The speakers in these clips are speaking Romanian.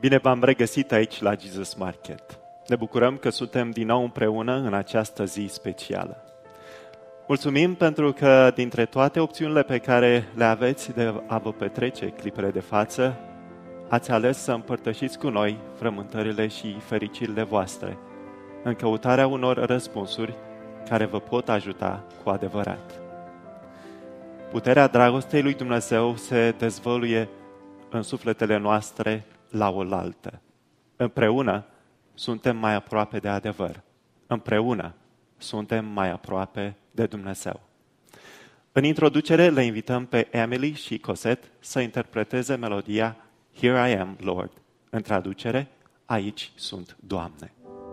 Bine v-am regăsit aici la Jesus Market. Ne bucurăm că suntem din nou împreună în această zi specială. Mulțumim pentru că dintre toate opțiunile pe care le aveți de a vă petrece clipele de față, ați ales să împărtășiți cu noi frământările și fericirile voastre, în căutarea unor răspunsuri care vă pot ajuta cu adevărat. Puterea dragostei lui Dumnezeu se dezvăluie în sufletele noastre la oaltă. Împreună suntem mai aproape de adevăr. Împreună suntem mai aproape de Dumnezeu. În introducere le invităm pe Emily și Cosette să interpreteze melodia Here I Am, Lord. În traducere, Aici sunt, Doamne.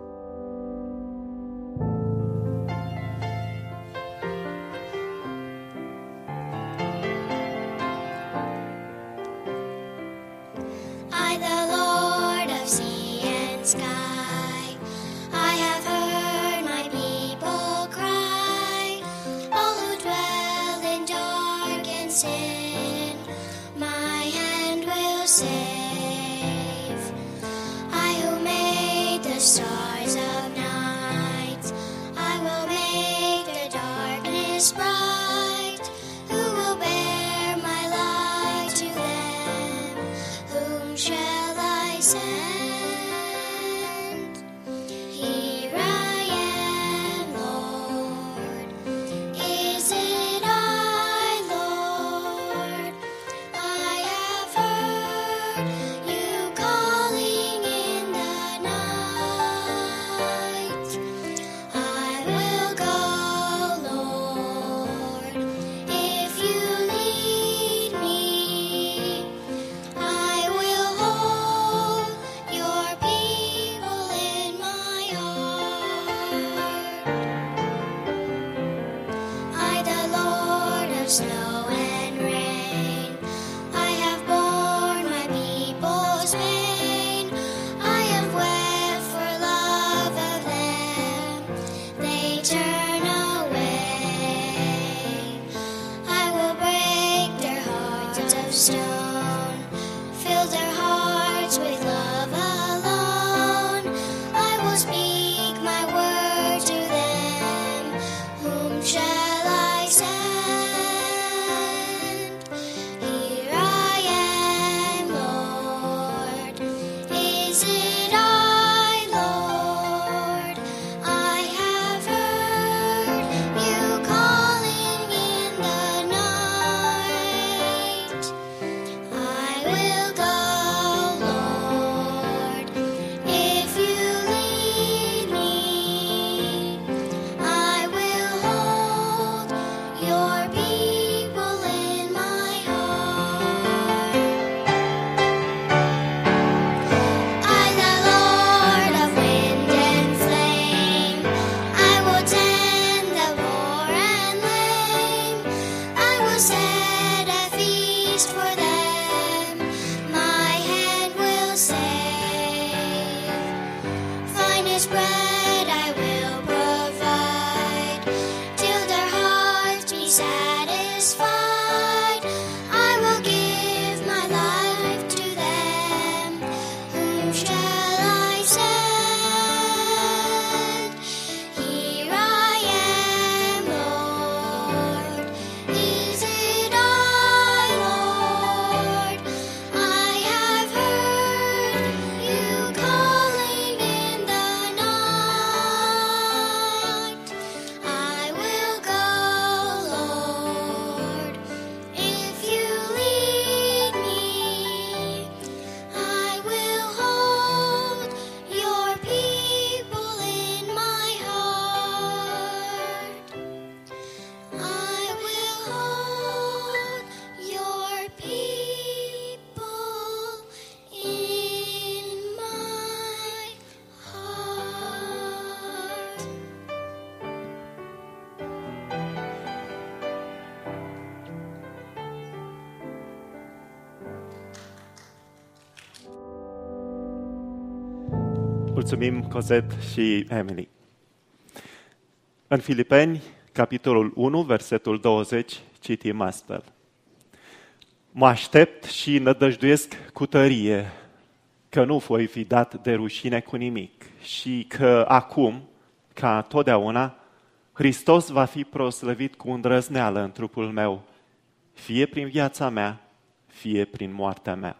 Mulțumim, Cosette și Emily. În Filipeni, capitolul 1, versetul 20, citim astfel. Mă aștept și nădăjduiesc cu tărie că nu voi fi dat de rușine cu nimic și că acum, ca totdeauna, Hristos va fi proslăvit cu îndrăzneală în trupul meu, fie prin viața mea, fie prin moartea mea.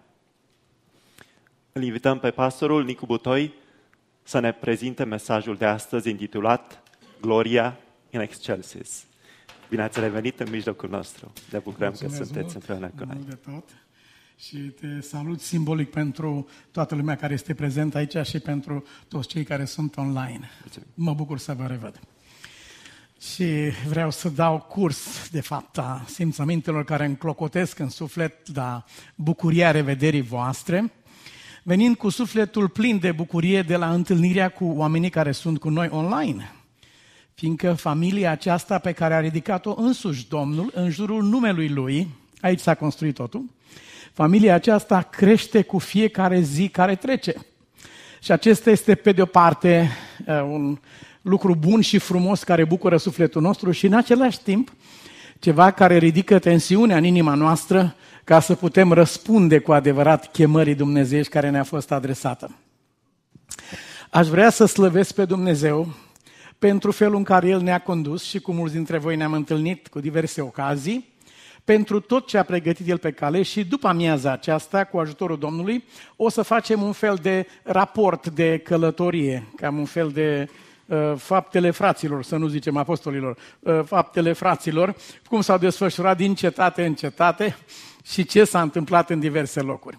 Îl invităm pe pastorul Nicu Butoi să ne prezinte mesajul de astăzi intitulat Gloria in Excelsis. Bine ați revenit în mijlocul nostru. Ne bucurăm că sunteți împreună cu noi. De tot. Și te salut simbolic pentru toată lumea care este prezentă aici și pentru toți cei care sunt online. Mulțumim. Mă bucur să vă revăd. Și vreau să dau curs, de fapt, a simțămintelor care înclocotesc în suflet la bucuria revederii voastre, venind cu sufletul plin de bucurie de la întâlnirea cu oamenii care sunt cu noi online. Fiindcă familia aceasta pe care a ridicat-o însuși Domnul în jurul numelui Lui, aici s-a construit totul, familia aceasta crește cu fiecare zi care trece. Și acesta este, pe de-o parte, un lucru bun și frumos care bucură sufletul nostru și, în același timp, ceva care ridică tensiunea în inima noastră ca să putem răspunde cu adevărat chemării dumnezeiești care ne-a fost adresată. Aș vrea să slăvesc pe Dumnezeu pentru felul în care El ne-a condus și cu mulți dintre voi ne-am întâlnit cu diverse ocazii, pentru tot ce a pregătit El pe cale și după amiaza aceasta, cu ajutorul Domnului, o să facem un fel de raport de călătorie, cam un fel de faptele fraților, să nu zicem apostolilor, faptele fraților, cum s-au desfășurat din cetate în cetate și ce s-a întâmplat în diverse locuri.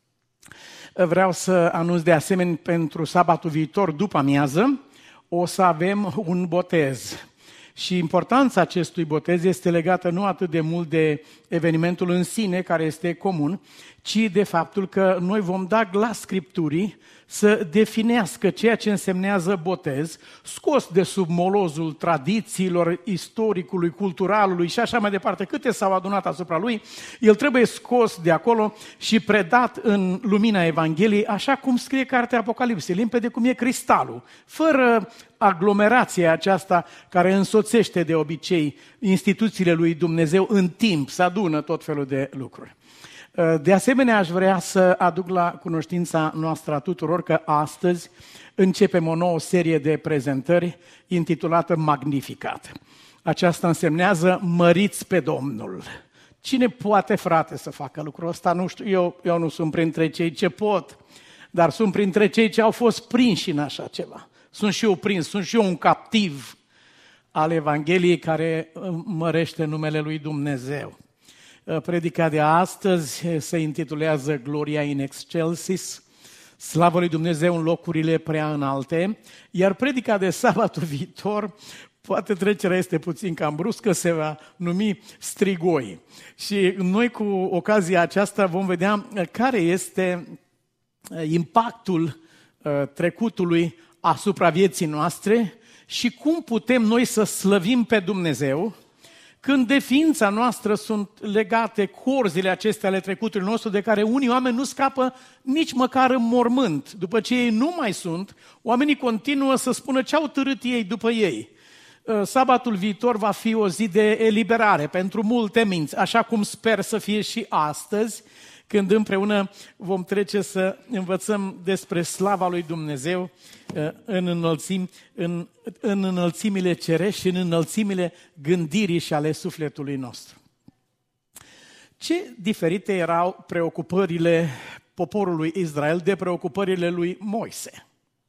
Vreau să anunț de asemenea pentru sabatul viitor, după amiază, o să avem un botez. Și importanța acestui botez este legată nu atât de mult de evenimentul în sine, care este comun, ci de faptul că noi vom da glas Scripturii să definească ceea ce însemnează botez, scos de sub molozul tradițiilor, istoricului, culturalului și așa mai departe, câte s-au adunat asupra lui, el trebuie scos de acolo și predat în lumina Evangheliei, așa cum scrie cartea Apocalipsei, limpede cum e cristalul, fără aglomerația aceasta care însoțește de obicei instituțiile lui Dumnezeu în timp, să adună tot felul de lucruri. De asemenea, aș vrea să aduc la cunoștința noastră a tuturor că astăzi începem o nouă serie de prezentări intitulată Magnificat. Aceasta însemnează măriți pe Domnul. Cine poate, frate, să facă lucrul ăsta? Nu știu, eu nu sunt printre cei ce pot, dar sunt printre cei ce au fost prinși în așa ceva. Sunt și eu prins, sunt și eu un captiv al Evangheliei care mărește numele lui Dumnezeu. Predica de astăzi se intitulează Gloria in Excelsis, slavă lui Dumnezeu în locurile prea înalte, iar predica de sabatul viitor, poate trecerea este puțin cam bruscă, se va numi Strigoi. Și noi cu ocazia aceasta vom vedea care este impactul trecutului asupra vieții noastre și cum putem noi să slăvim pe Dumnezeu când de ființa noastră sunt legate corzile acestea ale trecutului nostru, de care unii oameni nu scapă nici măcar în mormânt. După ce ei nu mai sunt, oamenii continuă să spună ce au târât ei după ei. Sabatul viitor va fi o zi de eliberare pentru multe minți, așa cum sper să fie și astăzi, când împreună vom trece să învățăm despre slava lui Dumnezeu în înălțimile cerești și în înălțimile gândirii și ale sufletului nostru. Ce diferite erau preocupările poporului Israel de preocupările lui Moise?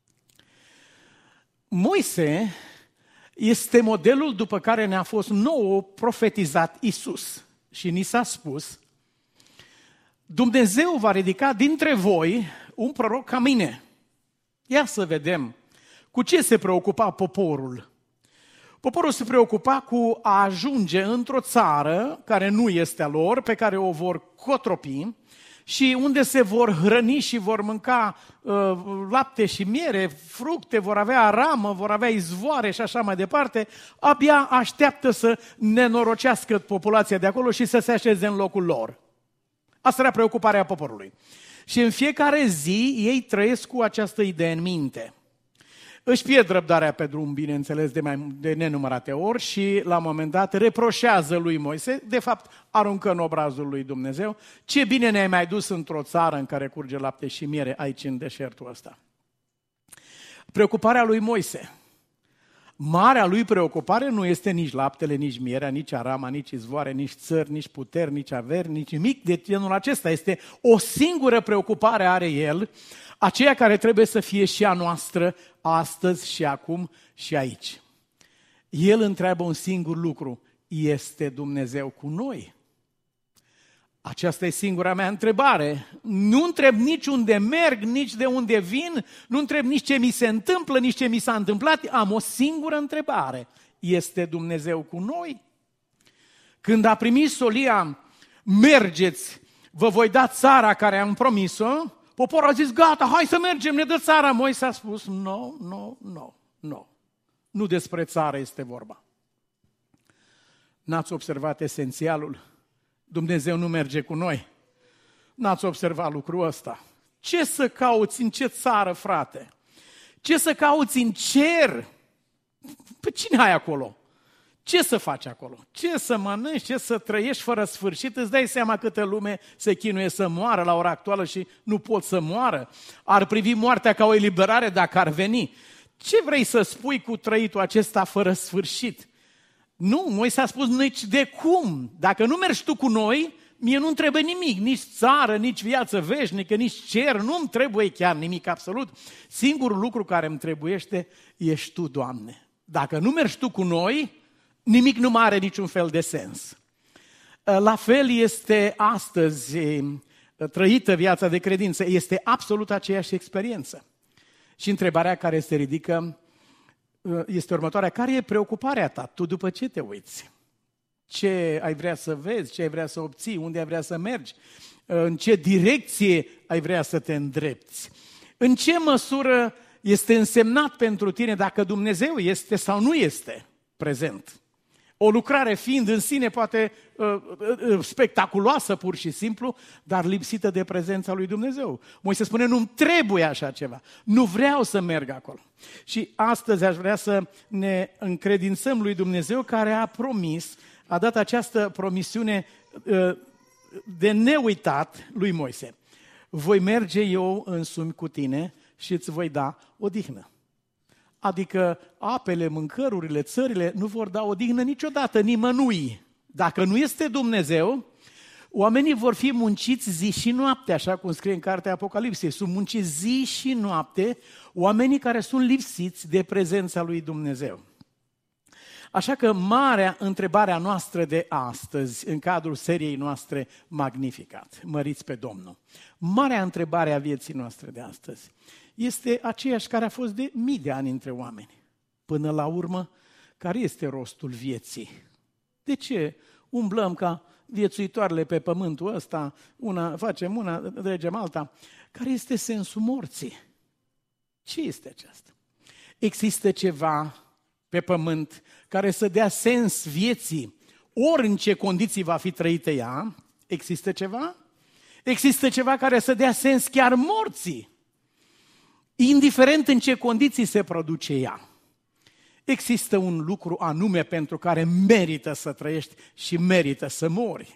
Moise este modelul după care ne-a fost nouă profetizat Iisus și ni s-a spus: Dumnezeu va ridica dintre voi un proroc ca mine. Ia să vedem cu ce se preocupa poporul. Poporul se preocupa cu a ajunge într-o țară care nu este a lor, pe care o vor cotropi și unde se vor hrăni și vor mânca lapte și miere, fructe, vor avea aramă, vor avea izvoare și așa mai departe. Abia așteaptă să nenorocească populația de acolo și să se așeze în locul lor. Asta era preocuparea poporului. Și în fiecare zi ei trăiesc cu această idee în minte. Își pierd răbdarea pe drum, bineînțeles, de nenumărate ori și la un moment dat reproșează lui Moise, de fapt aruncă în obrazul lui Dumnezeu, ce bine ne-ai mai dus într-o țară în care curge lapte și miere aici în deșertul ăsta. Preocuparea lui Moise. Marea lui preocupare nu este nici laptele, nici mierea, nici arama, nici izvoare, nici țări, nici puteri, nici averi, nici nimic de genul acesta. Este o singură preocupare are el, aceea care trebuie să fie și a noastră astăzi și acum și aici. El întreabă un singur lucru: este Dumnezeu cu noi? Aceasta e singura mea întrebare. Nu întreb nici unde merg, nici de unde vin, nu întreb nici ce mi se întâmplă, nici ce mi s-a întâmplat. Am o singură întrebare: este Dumnezeu cu noi? Când a primit solia, mergeți, vă voi da țara care am promis-o, poporul a zis, gata, hai să mergem, ne dă țara. Moise a spus, nu. Nu despre țară este vorba. N-ați observat esențialul? Dumnezeu nu merge cu noi. N-ați observat lucrul ăsta. Ce să cauți în ce țară, frate? Ce să cauți în cer? Pe cine ai acolo? Ce să faci acolo? Ce să mănânci? Ce să trăiești fără sfârșit? Îți dai seama câtă lume se chinuie să moară la ora actuală și nu pot să moară? Ar privi moartea ca o eliberare dacă ar veni. Ce vrei să spui cu trăitul acesta fără sfârșit? Nu, Moise a spus nici de cum. Dacă nu mergi tu cu noi, mie nu-mi trebuie nimic, nici țară, nici viață veșnică, nici cer, nu-mi trebuie chiar nimic absolut. Singurul lucru care îmi trebuiește ești tu, Doamne. Dacă nu mergi tu cu noi, nimic nu mai are niciun fel de sens. La fel este astăzi trăită viața de credință, este absolut aceeași experiență. Și întrebarea care se ridică este următoarea: care e preocuparea ta? Tu după ce te uiți? Ce ai vrea să vezi? Ce ai vrea să obții? Unde ai vrea să mergi? În ce direcție ai vrea să te îndrepți? În ce măsură este însemnat pentru tine dacă Dumnezeu este sau nu este prezent? O lucrare fiind în sine poate spectaculoasă pur și simplu, dar lipsită de prezența lui Dumnezeu. Moise spune, nu-mi trebuie așa ceva, nu vreau să merg acolo. Și astăzi aș vrea să ne încredințăm lui Dumnezeu care a promis, a dat această promisiune de neuitat lui Moise. Voi merge eu însumi cu tine și îți voi da odihnă. Adică apele, mâncărurile, țările nu vor da odihnă niciodată nimănui. Dacă nu este Dumnezeu, oamenii vor fi munciți zi și noapte, așa cum scrie în cartea Apocalipsei. Sunt munciți zi și noapte oamenii care sunt lipsiți de prezența lui Dumnezeu. Așa că marea întrebarea noastră de astăzi, în cadrul seriei noastre Magnificat, măriți pe Domnul, marea întrebare a vieții noastre de astăzi este aceeași care a fost de mii de ani între oameni. Până la urmă, care este rostul vieții? De ce umblăm ca viețuitoarele pe pământul ăsta, facem una, dregem alta? Care este sensul morții? Ce este aceasta? Există ceva pe pământ care să dea sens vieții, ori în ce condiții va fi trăită ea? Există ceva? Există ceva care să dea sens chiar morții, indiferent în ce condiții se produce ea. Există un lucru anume pentru care merită să trăiești și merită să mori.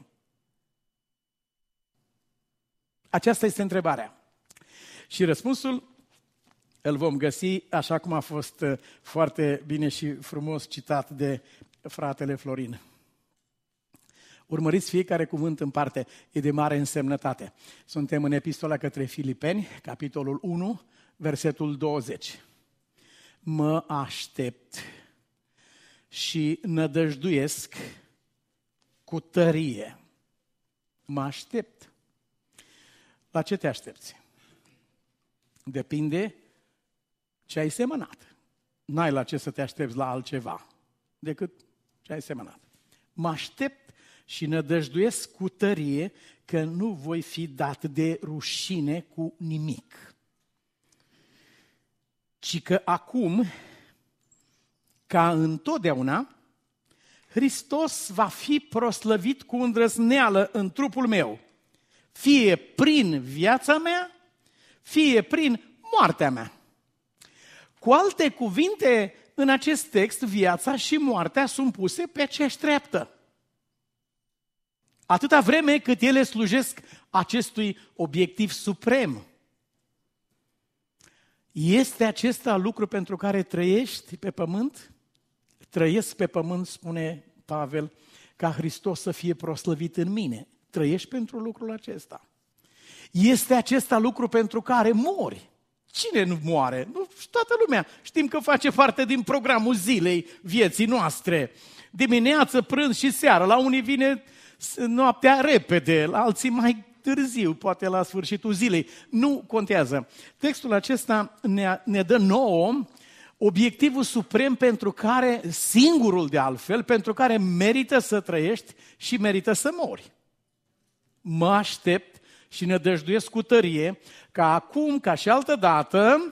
Aceasta este întrebarea. Și răspunsul îl vom găsi așa cum a fost foarte bine și frumos citat de fratele Florin. Urmăriți fiecare cuvânt în parte, e de mare însemnătate. Suntem în epistola către Filipeni, capitolul 1, versetul 20. Mă aștept și nădăjduiesc cu tărie. Mă aștept. La ce te aștepți? Depinde ce ai semănat. N-ai la ce să te aștepți la altceva decât ce ai semănat. Mă aștept și nădăjduiesc cu tărie că nu voi fi dat de rușine cu nimic, ci că acum, ca întotdeauna, Hristos va fi proslăvit cu îndrăzneală în trupul meu, fie prin viața mea, fie prin moartea mea. Cu alte cuvinte, în acest text, viața și moartea sunt puse pe aceeași treaptă. Atâta vreme cât ele slujesc acestui obiectiv suprem. Este acesta lucru pentru care trăiești pe pământ? Trăiesc pe pământ, spune Pavel, ca Hristos să fie proslăvit în mine. Trăiești pentru lucrul acesta. Este acesta lucru pentru care mori. Cine nu moare? Nu, toată lumea. Știm că face parte din programul zilei vieții noastre. Dimineață, prânz și seară. La unii vine noaptea repede, la alții mai târziu, poate la sfârșitul zilei. Nu contează. Textul acesta ne dă nouă obiectivul suprem pentru care, singurul de altfel, pentru care merită să trăiești și merită să mori. Mă aștept și nădăjduiesc cu tărie ca acum, ca și altă dată,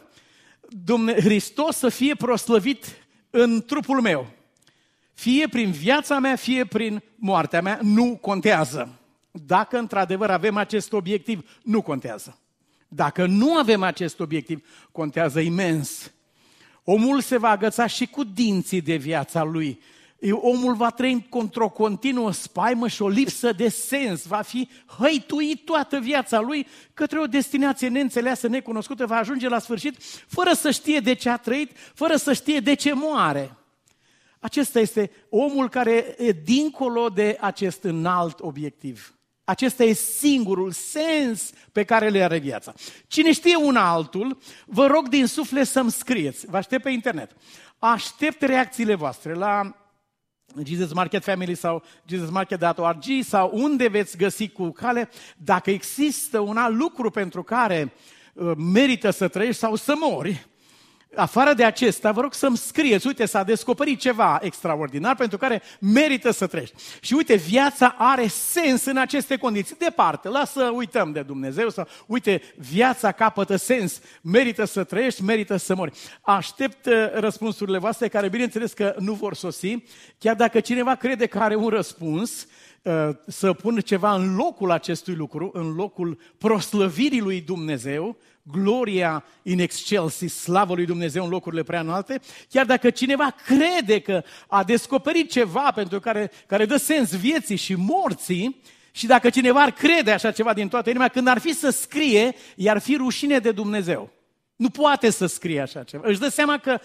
Hristos să fie proslăvit în trupul meu. Fie prin viața mea, fie prin moartea mea, nu contează. Dacă într-adevăr avem acest obiectiv, nu contează. Dacă nu avem acest obiectiv, contează imens. Omul se va agăța și cu dinții de viața lui. Omul va trăi într-o continuă spaimă și o lipsă de sens. Va fi hăituit toată viața lui către o destinație neînțeleasă, necunoscută. Va ajunge la sfârșit fără să știe de ce a trăit, fără să știe de ce moare. Acesta este omul care e dincolo de acest înalt obiectiv. Acesta e singurul sens pe care le are viața. Cine știe un altul, vă rog din suflet să-mi scrieți. Vă aștept pe internet. Aștept reacțiile voastre la Jesus Market Family sau JesusMarket.org sau unde veți găsi cu cale, dacă există un alt lucru pentru care merită să trăiești sau să mori. Afară de acesta, vă rog să-mi scrieți, uite, s-a descoperit ceva extraordinar pentru care merită să trăiești. Și uite, viața are sens în aceste condiții. Departe, lasă uităm de Dumnezeu sau uite, viața capătă sens, merită să trăiești, merită să mori. Aștept răspunsurile voastre care bineînțeles că nu vor sosi, chiar dacă cineva crede că are un răspuns, să pună ceva în locul acestui lucru, în locul proslăvirii lui Dumnezeu, gloria in excelsis, slavă lui Dumnezeu în locurile prea înalte, chiar dacă cineva crede că a descoperit ceva pentru care dă sens vieții și morții, și dacă cineva ar crede așa ceva din toată inima, când ar fi să scrie, i-ar fi rușine de Dumnezeu. Nu poate să scrie așa ceva. Își dă seama că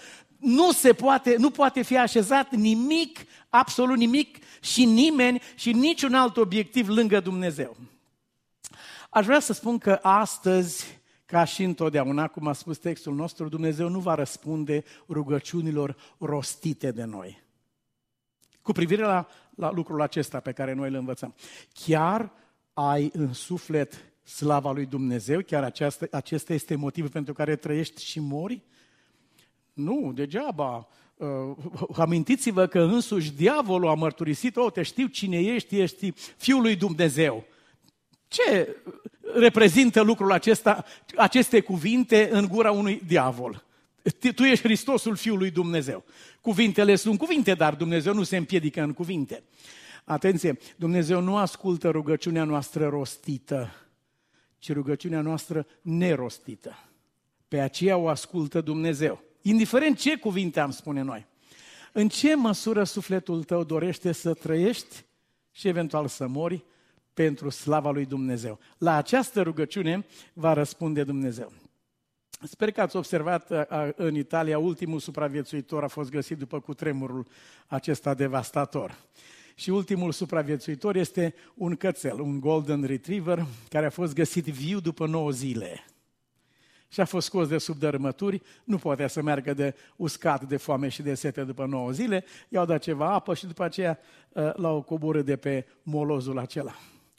nu poate fi așezat nimic, absolut nimic și nimeni și niciun alt obiectiv lângă Dumnezeu. Aș vrea să spun că astăzi, ca și întotdeauna, cum a spus textul nostru, Dumnezeu nu va răspunde rugăciunilor rostite de noi. Cu privire la lucrul acesta pe care noi îl învățăm. Chiar ai în suflet slava lui Dumnezeu? Chiar acesta este motivul pentru care trăiești și mori? Nu, degeaba. Amintiți-vă că însuși diavolul a mărturisit, te știu cine ești Fiul lui Dumnezeu. Ce reprezintă lucrul acesta, aceste cuvinte în gura unui diavol? Tu ești Hristosul Fiul lui Dumnezeu. Cuvintele sunt cuvinte, dar Dumnezeu nu se împiedică în cuvinte. Atenție, Dumnezeu nu ascultă rugăciunea noastră rostită, ci rugăciunea noastră nerostită. Pe aceea o ascultă Dumnezeu. Indiferent ce cuvinte am spune noi. În ce măsură sufletul tău dorește să trăiești și eventual să mori pentru slava lui Dumnezeu? La această rugăciune va răspunde Dumnezeu. Sper că ați observat în Italia, ultimul supraviețuitor a fost găsit după cutremurul acesta devastator. Și ultimul supraviețuitor este un cățel, un golden retriever, care a fost găsit viu după 9 zile. Și a fost scos de sub dărâmături, nu putea să meargă de uscat, de foame și de sete după 9 zile, i-au dat ceva apă și după aceea l-au coborât de pe molozul acela.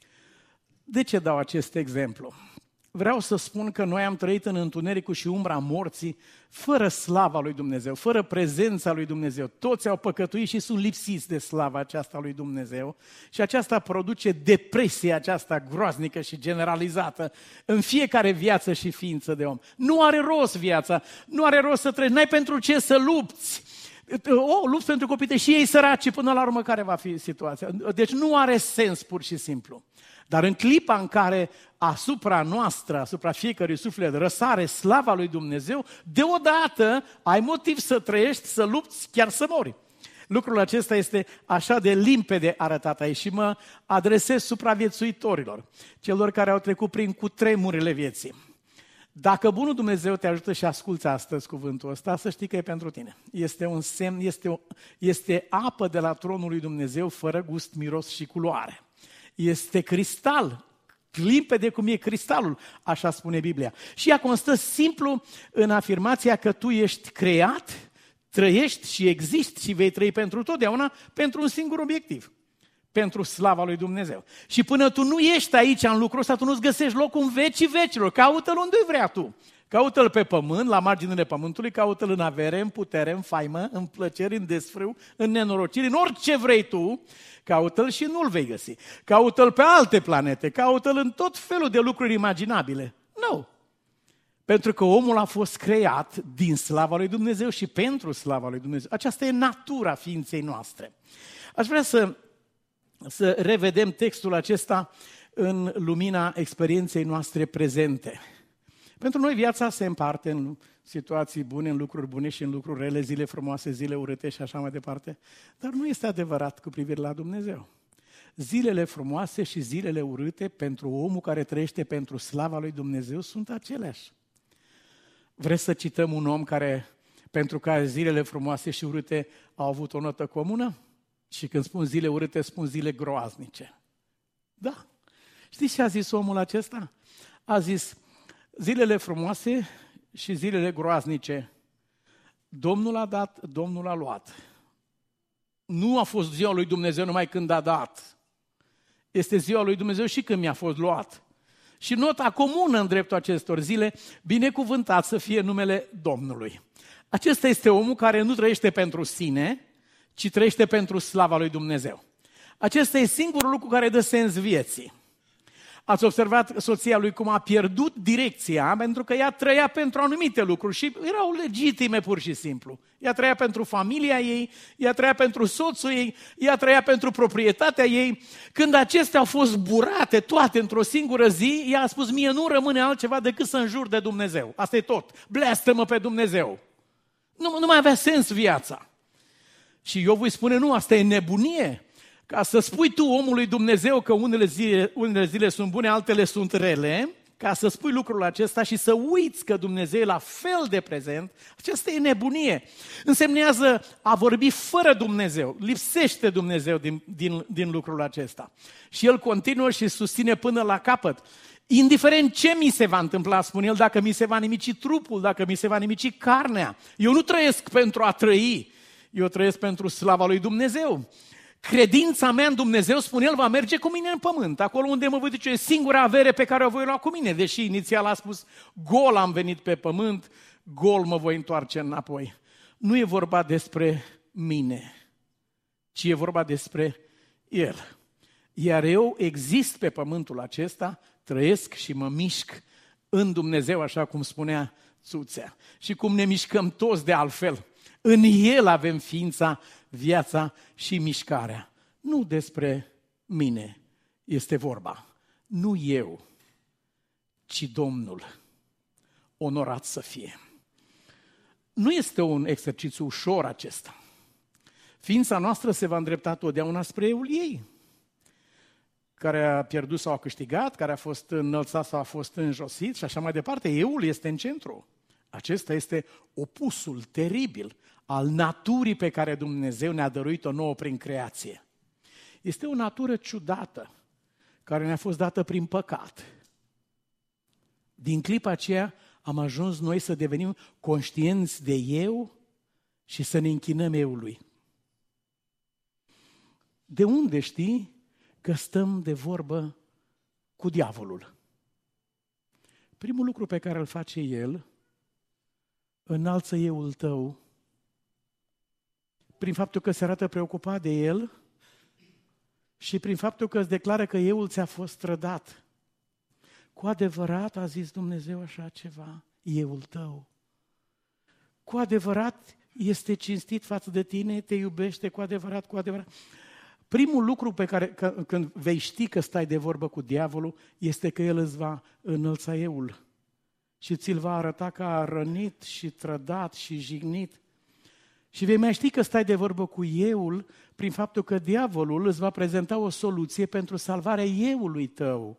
De ce dau acest exemplu? Vreau să spun că noi am trăit în întunericul și umbra morții, fără slava lui Dumnezeu, fără prezența lui Dumnezeu. Toți au păcătuit și sunt lipsiți de slava aceasta lui Dumnezeu și aceasta produce depresia aceasta groaznică și generalizată în fiecare viață și ființă de om. Nu are rost viața, nu are rost să trăiești, n-ai pentru ce să lupți. lupți pentru copii tăi și ei săraci, până la urmă care va fi situația? Deci nu are sens pur și simplu. Dar în clipa în care asupra noastră, asupra fiecărui suflet răsare slava lui Dumnezeu, deodată ai motiv să trăiești, să lupți, chiar să mori. Lucrul acesta este așa de limpede arătat aici și mă adresez supraviețuitorilor, celor care au trecut prin cutremurile vieții. Dacă bunul Dumnezeu te ajută și asculți astăzi cuvântul ăsta, să știi că e pentru tine. Este un semn, este apă de la tronul lui Dumnezeu fără gust, miros și culoare. Este cristal, limpede cum e cristalul, așa spune Biblia. Și ea constă simplu în afirmația că tu ești creat, trăiești și existi și vei trăi pentru totdeauna pentru un singur obiectiv, pentru slava lui Dumnezeu. Și până tu nu ești aici în lucrul ăsta, tu nu-ți găsești locul în vecii vecilor. Caută-l unde vrea tu. Caută-l pe pământ, la marginile pământului, caută-l în avere, în putere, în faimă, în plăceri, în desfrâu, în nenorociri, în orice vrei tu, caută-l și nu-l vei găsi. Caută-l pe alte planete, caută-l în tot felul de lucruri imaginabile. Nu. Pentru că omul a fost creat din slava lui Dumnezeu și pentru slava lui Dumnezeu. Aceasta e natura ființei noastre. Aș vrea să revedem textul acesta în lumina experienței noastre prezente. Pentru noi viața se împarte în situații bune, în lucruri bune și în lucruri rele, zile frumoase, zile urâte și așa mai departe. Dar nu este adevărat cu privire la Dumnezeu. Zilele frumoase și zilele urâte pentru omul care trăiește pentru slava lui Dumnezeu sunt aceleași. Vreți să cităm un om pentru care zilele frumoase și urâte au avut o notă comună? Și când spun zile urâte, spun zile groaznice. Da. Știți ce a zis omul acesta? A zis, zilele frumoase și zilele groaznice, Domnul a dat, Domnul a luat. Nu a fost ziua lui Dumnezeu numai când a dat. Este ziua lui Dumnezeu și când mi-a fost luat. Și nota comună în dreptul acestor zile, binecuvântat să fie numele Domnului. Acesta este omul care nu trăiește pentru sine, ci trăiește pentru slava lui Dumnezeu. Acesta e singurul lucru care dă sens vieții. Ați observat soția lui cum a pierdut direcția, pentru că ea trăia pentru anumite lucruri și erau legitime pur și simplu. Ea trăia pentru familia ei, ea trăia pentru soțul ei, ea trăia pentru proprietatea ei. Când acestea au fost burate toate într-o singură zi, ea a spus, mie nu rămâne altceva decât să înjur de Dumnezeu. Asta e tot. Bleastă-mă pe Dumnezeu. Nu mai avea sens viața. Și eu voi spune, nu, asta e nebunie. Ca să spui tu omului Dumnezeu că unele zile sunt bune, altele sunt rele, ca să spui lucrul acesta și să uiți că Dumnezeu e la fel de prezent, aceasta e nebunie. Însemnează a vorbi fără Dumnezeu, lipsește Dumnezeu din lucrul acesta. Și el continuă și susține până la capăt. Indiferent ce mi se va întâmpla, spune el, dacă mi se va nimici trupul, dacă mi se va nimici carnea, eu nu trăiesc pentru a trăi, eu trăiesc pentru slava lui Dumnezeu. Credința mea în Dumnezeu, spune el, va merge cu mine în pământ, acolo unde mă voi duce, e singura avere pe care o voi lua cu mine, deși inițial a spus, gol am venit pe pământ, gol mă voi întoarce înapoi. Nu e vorba despre mine, ci e vorba despre el. Iar eu exist pe pământul acesta, trăiesc și mă mișc în Dumnezeu, așa cum spunea Țuțea. Și cum ne mișcăm toți de altfel. În el avem ființa, viața și mișcarea. Nu despre mine este vorba. Nu eu, ci Domnul. Onorat să fie. Nu este un exercițiu ușor acesta. Ființa noastră se va îndrepta totdeauna spre eul ei. Care a pierdut sau a câștigat, care a fost înălțat sau a fost înjosit și așa mai departe. Eul este în centru. Acesta este opusul teribil al naturii pe care Dumnezeu ne-a dăruit-o nouă prin creație. Este o natură ciudată, care ne-a fost dată prin păcat. Din clipa aceea am ajuns noi să devenim conștienți de eu și să ne închinăm eului. De unde știi că stăm de vorbă cu diavolul? Primul lucru pe care îl face el, înalță eul tău, prin faptul că se arată preocupat de el și prin faptul că îți declară că eul ți-a fost trădat. Cu adevărat a zis Dumnezeu așa ceva, eul tău. Cu adevărat este cinstit față de tine, te iubește cu adevărat, cu adevărat. Primul lucru pe care, când vei ști că stai de vorbă cu diavolul, este că el îți va înălța eul și ți-l va arăta ca rănit și trădat și jignit. Și vei mai ști că stai de vorbă cu eul prin faptul că diavolul îți va prezenta o soluție pentru salvarea eului tău.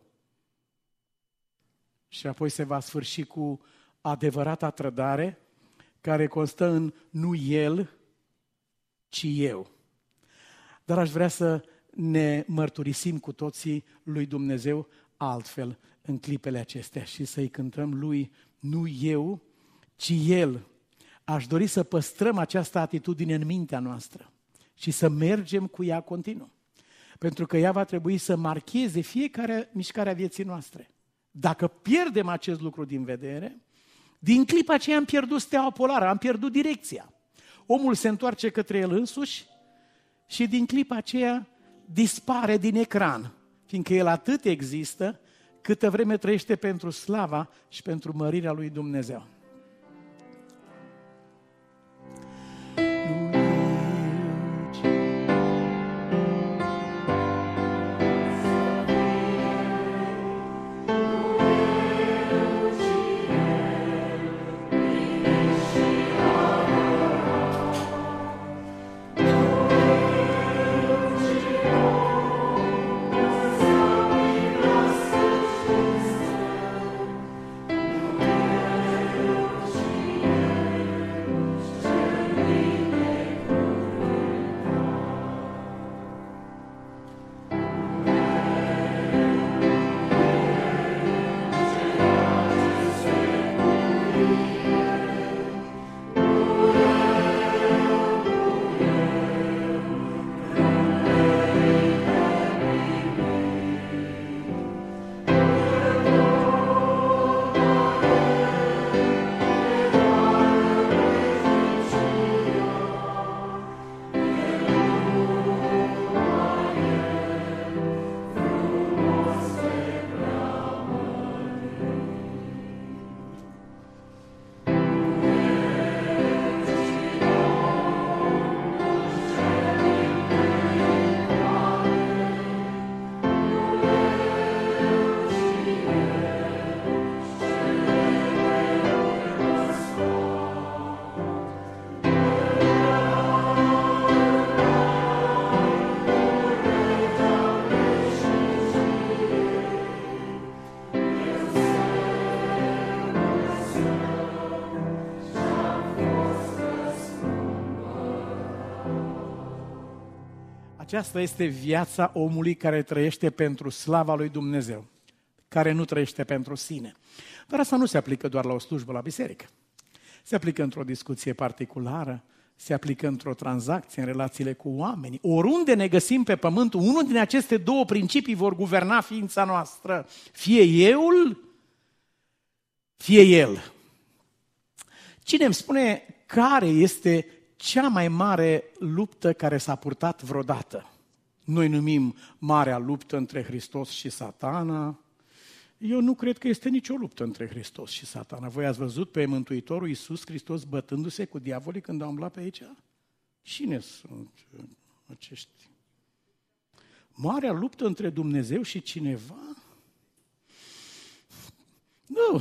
Și apoi se va sfârși cu adevărata trădare, care constă în nu el, ci eu. Dar aș vrea să ne mărturisim cu toții lui Dumnezeu altfel în clipele acestea și să-i cântăm lui nu eu, ci el. Aș dori să păstrăm această atitudine în mintea noastră și să mergem cu ea continuu. Pentru că ea va trebui să marcheze fiecare mișcare a vieții noastre. Dacă pierdem acest lucru din vedere, din clipa aceea am pierdut steaua polară, am pierdut direcția. Omul se întoarce către el însuși și din clipa aceea dispare din ecran, fiindcă el atât există câtă vreme trăiește pentru slava și pentru mărirea lui Dumnezeu. Aceasta este viața omului care trăiește pentru slava lui Dumnezeu, care nu trăiește pentru sine. Dar asta nu se aplică doar la o slujbă la biserică. Se aplică într-o discuție particulară, se aplică într-o tranzacție, în relațiile cu oamenii. Oriunde ne găsim pe pământ, unul din aceste două principii vor guverna ființa noastră. Fie euul, fie el. Cine îmi spune care este cea mai mare luptă care s-a purtat vreodată? Noi numim marea luptă între Hristos și Satana. Eu nu cred că este nicio luptă între Hristos și Satana. Voi ați văzut pe Mântuitorul Iisus Hristos bătându-se cu diavolii când a umblat pe aici? Cine sunt acești? Marea luptă între Dumnezeu și cineva? Nu.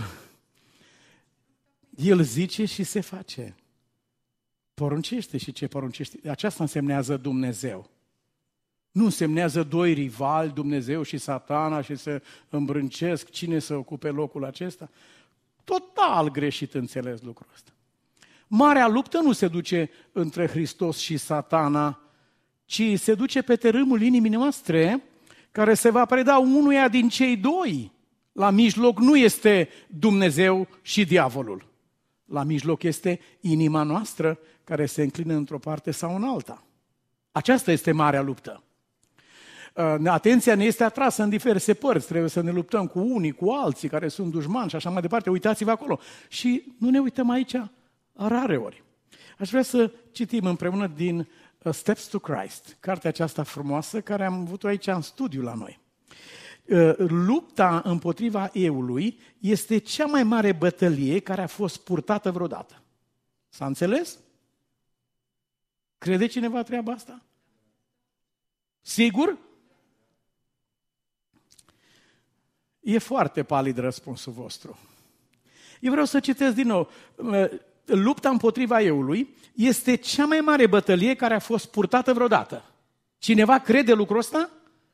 El zice și se face. Poruncește și ce poruncește. Aceasta însemnează Dumnezeu. Nu însemnează doi rivali, Dumnezeu și Satana, și să îmbrâncesc cine să ocupe locul acesta. Total greșit înțeles lucrul ăsta. Marea luptă nu se duce între Hristos și Satana, ci se duce pe tărâmul inimii noastre, care se va preda unuia din cei doi. La mijloc nu este Dumnezeu și diavolul. La mijloc este inima noastră, care se înclină într-o parte sau în alta. Aceasta este marea luptă. Atenția ne este atrasă în diverse părți, trebuie să ne luptăm cu unii, cu alții care sunt dușmani și așa mai departe. Uitați-vă acolo. Și nu ne uităm aici rare ori. Aș vrea să citim împreună din Steps to Christ, cartea aceasta frumoasă care am avut-o aici în studiu la noi. Lupta împotriva eului este cea mai mare bătălie care a fost purtată vreodată. S-a înțeles? Crede cineva treaba asta? Sigur? E foarte palid răspunsul vostru. Eu vreau să citesc din nou. Lupta împotriva eului este cea mai mare bătălie care a fost purtată vreodată. Cineva crede lucrul ăsta?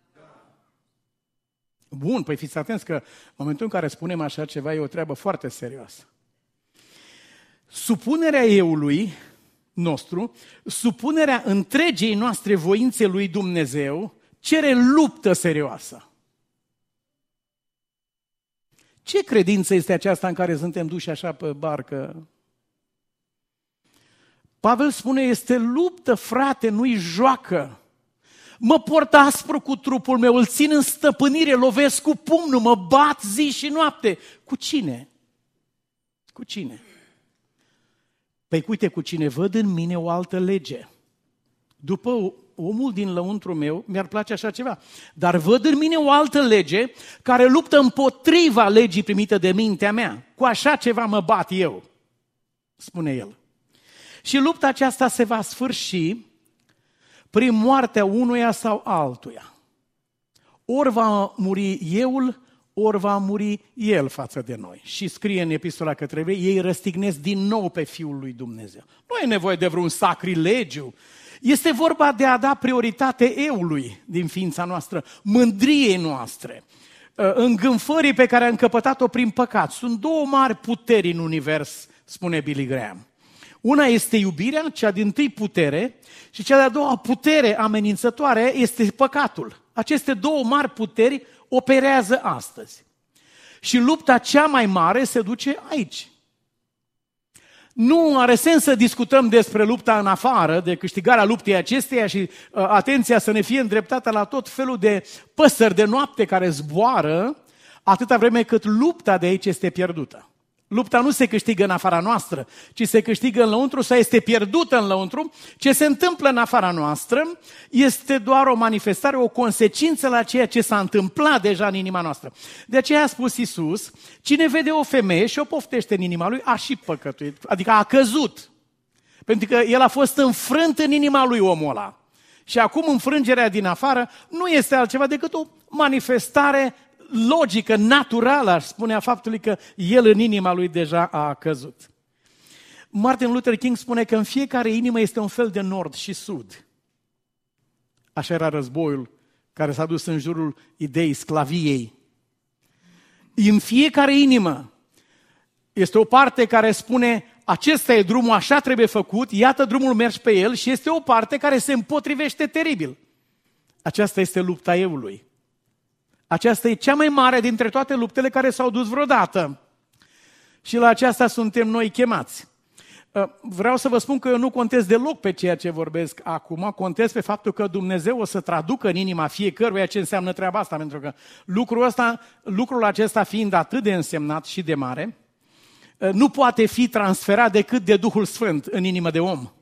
Bun, păi fiți atenți că în momentul în care spunem așa ceva e o treabă foarte serioasă. Supunerea eului nostru, supunerea întregii noastre voințe lui Dumnezeu, cere luptă serioasă. Ce credință este aceasta în care suntem duși așa pe barcă? Pavel spune, este luptă, frate, nu-i joacă. Mă port aspru cu trupul meu, îl țin în stăpânire, lovesc cu pumnul, mă bat zi și noapte. Cu cine? Cu cine? Păi uite, cu cine văd în mine o altă lege. După omul din lăuntru meu, mi-ar place așa ceva. Dar văd în mine o altă lege care luptă împotriva legii primite de mintea mea. Cu așa ceva mă bat eu, spune el. Și lupta aceasta se va sfârși prin moartea unuia sau altuia. Ori va muri euul, ori va muri el față de noi. Și scrie în epistola către evrei, ei răstignesc din nou pe Fiul lui Dumnezeu. Nu e nevoie de vreun sacrilegiu. Este vorba de a da prioritate eului din ființa noastră, mândriei noastre, îngânfării pe care a încăpătat-o prin păcat. Sunt două mari puteri în univers, spune Billy Graham. Una este iubirea, cea dintâi putere, și cea de-a doua putere amenințătoare este păcatul. Aceste două mari puteri operează astăzi. Și lupta cea mai mare se duce aici. Nu are sens să discutăm despre lupta în afară, de câștigarea luptei acesteia și atenția să ne fie îndreptată la tot felul de păsări de noapte care zboară, atâta vreme cât lupta de aici este pierdută. Lupta nu se câștigă în afara noastră, ci se câștigă în lăuntru sau este pierdută în lăuntru. Ce se întâmplă în afara noastră este doar o manifestare, o consecință la ceea ce s-a întâmplat deja în inima noastră. De aceea a spus Iisus, cine vede o femeie și o poftește în inima lui, a și păcătuit, adică a căzut. Pentru că el a fost înfrânt în inima lui omul ăla. Și acum înfrângerea din afară nu este altceva decât o manifestare logică, naturală, aș spune, a faptului că el în inima lui deja a căzut. Martin Luther King spune că în fiecare inimă este un fel de nord și sud. Așa era războiul care s-a dus în jurul ideii sclaviei. În fiecare inimă este o parte care spune acesta e drumul, așa trebuie făcut, iată drumul, mergi pe el, și este o parte care se împotrivește teribil. Aceasta este lupta eului. Aceasta e cea mai mare dintre toate luptele care s-au dus vreodată. Și la aceasta suntem noi chemați. Vreau să vă spun că eu nu contez deloc pe ceea ce vorbesc acum, contez pe faptul că Dumnezeu o să traducă în inima fiecăruia ce înseamnă treaba asta, pentru că lucrul acesta fiind atât de însemnat și de mare, nu poate fi transferat decât de Duhul Sfânt în inimă de om.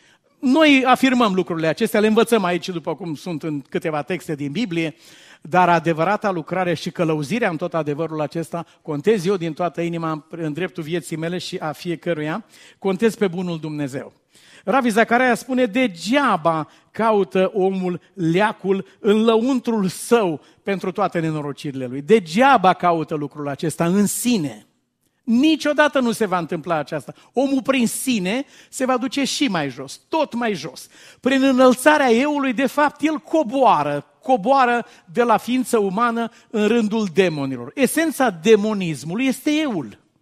Noi afirmăm lucrurile acestea, le învățăm aici, după cum sunt în câteva texte din Biblie, dar adevărata lucrare și călăuzirea în tot adevărul acesta, contez eu din toată inima în dreptul vieții mele și a fiecăruia, contez pe bunul Dumnezeu. Ravi Zacaraia spune, degeaba caută omul leacul în lăuntrul său pentru toate nenorocirile lui. Degeaba caută lucrul acesta în sine. Niciodată nu se va întâmpla aceasta. Omul prin sine se va duce și mai jos, tot mai jos. Prin înălțarea eului, de fapt, el coboară de la ființă umană în rândul demonilor. Esența demonismului este eul.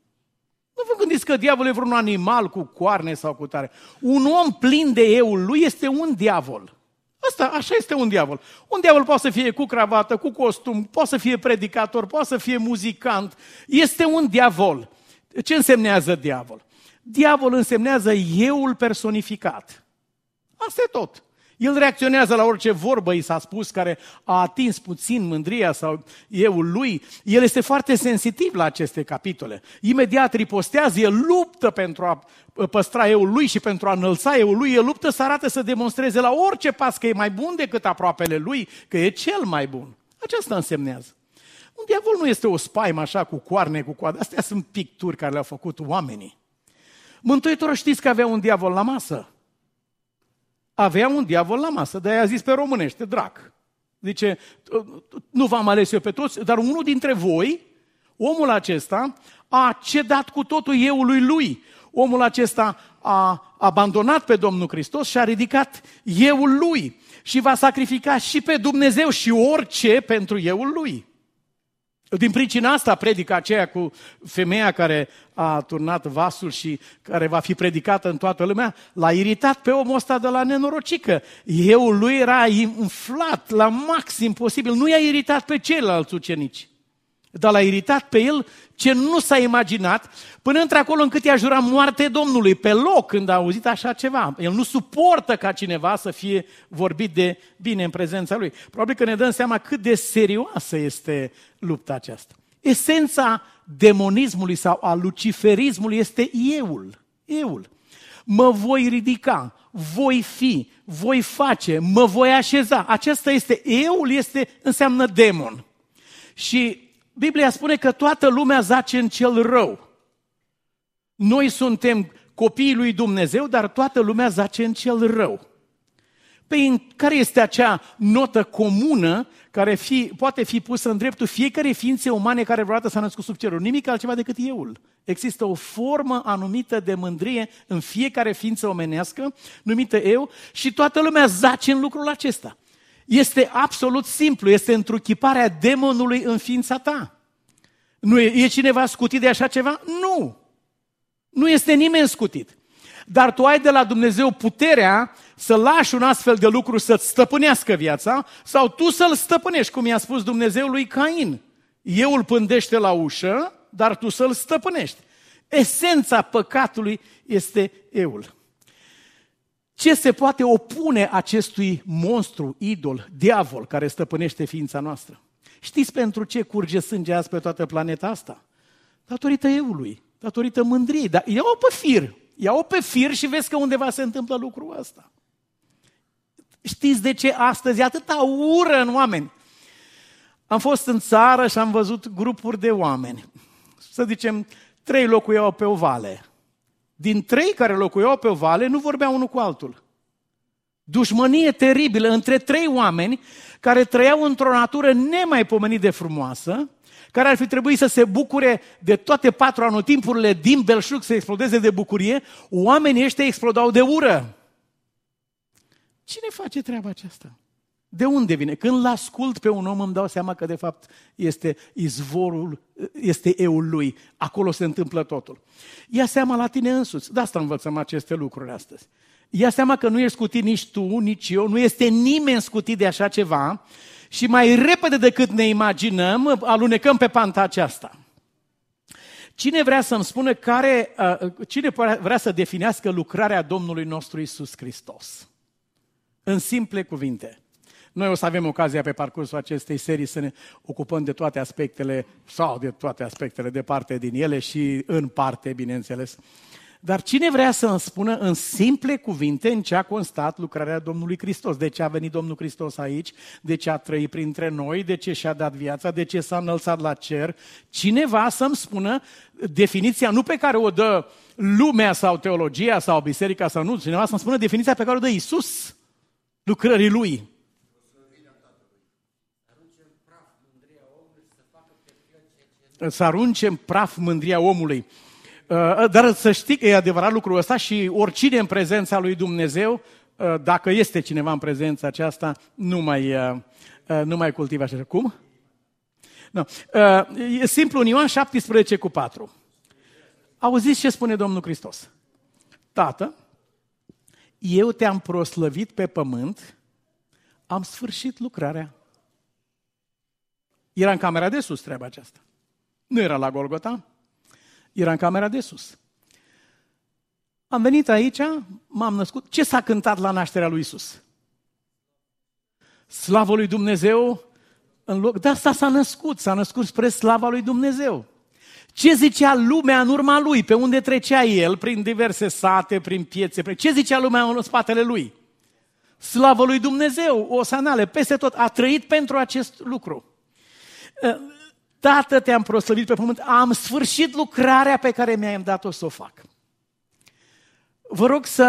Nu vă gândiți că diavolul e vreun animal cu coarne sau cu tare. Un om plin de eul lui este un diavol. Așa este un diavol. Un diavol poate să fie cu cravată, cu costum, poate să fie predicator, poate să fie muzicant. Este un diavol. Ce însemnează diavol? Diavol însemnează eul personificat. Asta e tot. El reacționează la orice vorbă i s-a spus care a atins puțin mândria sau eul lui. El este foarte sensitiv la aceste capitole. Imediat ripostează, el luptă pentru a păstra eul lui și pentru a înălța eul lui. El luptă să arate, să demonstreze la orice pas că e mai bun decât aproapele lui, că e cel mai bun. Aceasta însemnează. Un diavol nu este o spaimă așa cu coarne, cu coadă. Astea sunt picturi care le-au făcut oamenii. Mântuitorul știți că avea un diavol la masă. avea un diavol la masă, de-aia a zis pe românește, drac. Zice, nu v-am ales eu pe toți, dar unul dintre voi, omul acesta, a cedat cu totul euului lui. Omul acesta a abandonat pe Domnul Hristos și a ridicat euul lui și va sacrifica și pe Dumnezeu și orice pentru euul lui. Din pricina asta predica aceea cu femeia care a turnat vasul și care va fi predicată în toată lumea, l-a iritat pe omul ăsta de la nenorocică. Euul lui era umflat la maxim posibil, nu i-a iritat pe ceilalți ucenici, dar l-a iritat pe el ce nu s-a imaginat, până într-acolo încât i-a jurat moarte Domnului, pe loc când a auzit așa ceva. El nu suportă ca cineva să fie vorbit de bine în prezența lui. Probabil că ne dăm seama cât de serioasă este lupta aceasta. Esența demonismului sau a luciferismului este euul. Euul. Mă voi ridica, voi fi, voi face, mă voi așeza. Acesta este, euul înseamnă demon. Și Biblia spune că toată lumea zace în cel rău. Noi suntem copiii lui Dumnezeu, dar toată lumea zace în cel rău. Păi care este acea notă comună care poate fi pusă în dreptul fiecare ființe umane care vreodată s-a născut sub cerul? Nimic altceva decât euul. Există o formă anumită de mândrie în fiecare ființă omenească, numită eu, și toată lumea zace în lucrul acesta. Este absolut simplu, este întruchiparea demonului în ființa ta. Nu e cineva scutit de așa ceva? Nu! Nu este nimeni scutit. Dar tu ai de la Dumnezeu puterea să lași un astfel de lucru să-ți stăpânească viața sau tu să-l stăpânești, cum i-a spus Dumnezeu lui Cain. Eu îl pândește la ușă, dar tu să-l stăpânești. Esența păcatului este euul. Ce se poate opune acestui monstru, idol, diavol, care stăpânește ființa noastră? Știți pentru ce curge sânge azi pe toată planeta asta? Datorită euului, datorită mândriei. Dar ia-o pe fir, ia-o pe fir și vezi că undeva se întâmplă lucrul ăsta. Știți de ce astăzi e atâta ură în oameni? Am fost în țară și am văzut grupuri de oameni. Să zicem, 3 locuiau pe o vale. Din 3 care locuiau pe o vale, nu vorbeau unul cu altul. Dușmănie teribilă între 3 oameni care trăiau într-o natură nemaipomenit de frumoasă, care ar fi trebuit să se bucure de toate 4 anotimpurile din belșug, să explodeze de bucurie, oamenii ăștia explodau de ură. Cine face treaba aceasta? De unde vine? Când l-ascult pe un om îmi dau seama că de fapt este izvorul, este euul lui. Acolo se întâmplă totul. Ia seama la tine însuți. De asta învățăm aceste lucruri astăzi. Ia seama că nu ești scutit nici tu, nici eu, nu este nimeni scutit de așa ceva și mai repede decât ne imaginăm, alunecăm pe panta aceasta. Cine vrea să-mi spună cine vrea să definească lucrarea Domnului nostru Iisus Hristos? În simple cuvinte. Noi o să avem ocazia pe parcursul acestei serii să ne ocupăm de toate aspectele, sau de toate aspectele, de parte din ele și în parte, bineînțeles. Dar cine vrea să îmi spună în simple cuvinte în ce a constat lucrarea Domnului Hristos? De ce a venit Domnul Hristos aici? De ce a trăit printre noi? De ce și-a dat viața? De ce s-a înălțat la cer? Cineva să-mi spună definiția, nu pe care o dă lumea sau teologia sau biserica sau nu, cineva să-mi spună definiția pe care o dă Iisus lucrării Lui. Să arunce în praf mândria omului. Dar să știi că e adevărat lucrul ăsta și oricine în prezența lui Dumnezeu, dacă este cineva în prezența aceasta, nu mai cultivă așa. Cum? No. E simplu, în Ioan 17:4. Auziți ce spune Domnul Hristos? Tată, eu te-am proslăvit pe pământ, am sfârșit lucrarea. Era în camera de sus treaba aceasta. Nu era la Golgota, era în camera de sus. Am venit aici, m-am născut. Ce s-a cântat la nașterea lui Iisus? Slavă lui Dumnezeu, în loc de asta s-a născut spre slava lui Dumnezeu. Ce zicea lumea în urma lui, pe unde trecea el, prin diverse sate, prin piețe, ce zicea lumea în spatele lui? Slavă lui Dumnezeu, osanale, peste tot, a trăit pentru acest lucru. Tată, te-am proslăvit pe pământ, am sfârșit lucrarea pe care mi-ai dat-o să o fac. Vă rog să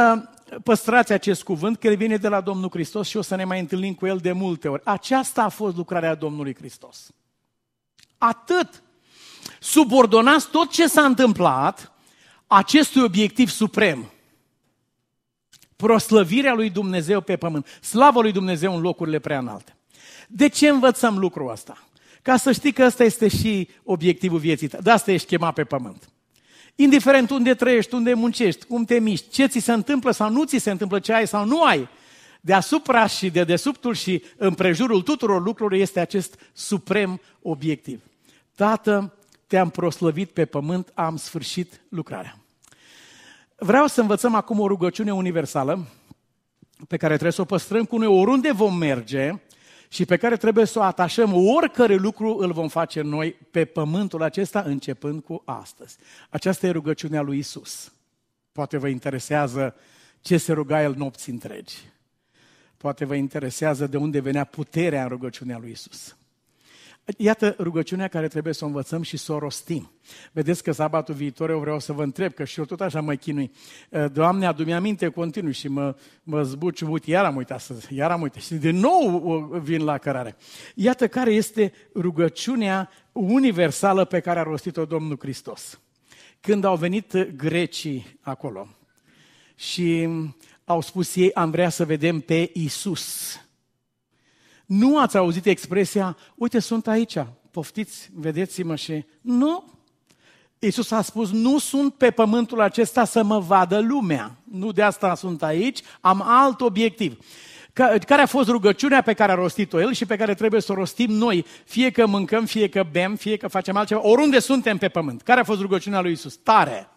păstrați acest cuvânt, că el vine de la Domnul Hristos și o să ne mai întâlnim cu el de multe ori. Aceasta a fost lucrarea Domnului Hristos. Atât. Subordonați tot ce s-a întâmplat acestui obiectiv suprem. Proslăvirea lui Dumnezeu pe pământ. Slavă lui Dumnezeu în locurile prea înalte. De ce învățăm lucrul ăsta? Ca să știi că ăsta este și obiectivul vieții tale. De asta ești chemat pe pământ. Indiferent unde trăiești, unde muncești, cum te miști, ce ți se întâmplă sau nu ți se întâmplă, ce ai sau nu ai, deasupra și de dedesubtul și împrejurul tuturor lucrurilor este acest suprem obiectiv. Tată, te-am proslăvit pe pământ, am sfârșit lucrarea. Vreau să învățăm acum o rugăciune universală pe care trebuie să o păstrăm cu noi oriunde vom merge și pe care trebuie să o atașăm oricare lucru îl vom face noi pe pământul acesta începând cu astăzi. Aceasta e rugăciunea lui Isus. Poate vă interesează ce se ruga el nopți întregi. Poate vă interesează de unde venea puterea în rugăciunea lui Isus. Iată rugăciunea care trebuie să o învățăm și să o rostim. Vedeți că sabatul viitor eu vreau să vă întreb, că și eu tot așa mă chinui. Doamne, adu-mi aminte continuu și mă zbuci, uite, iar am uitat și din nou vin la cărare. Iată care este rugăciunea universală pe care a rostit-o Domnul Hristos. Când au venit grecii acolo și au spus ei, am vrea să vedem pe Iisus. Nu ați auzit expresia, uite, sunt aici, poftiți, vedeți-mă și... Nu! Iisus a spus, nu sunt pe pământul acesta să mă vadă lumea. Nu de asta sunt aici, am alt obiectiv. Care a fost rugăciunea pe care a rostit-o el și pe care trebuie să o rostim noi, fie că mâncăm, fie că bem, fie că facem altceva, oriunde suntem pe pământ. Care a fost rugăciunea lui Iisus? Tare!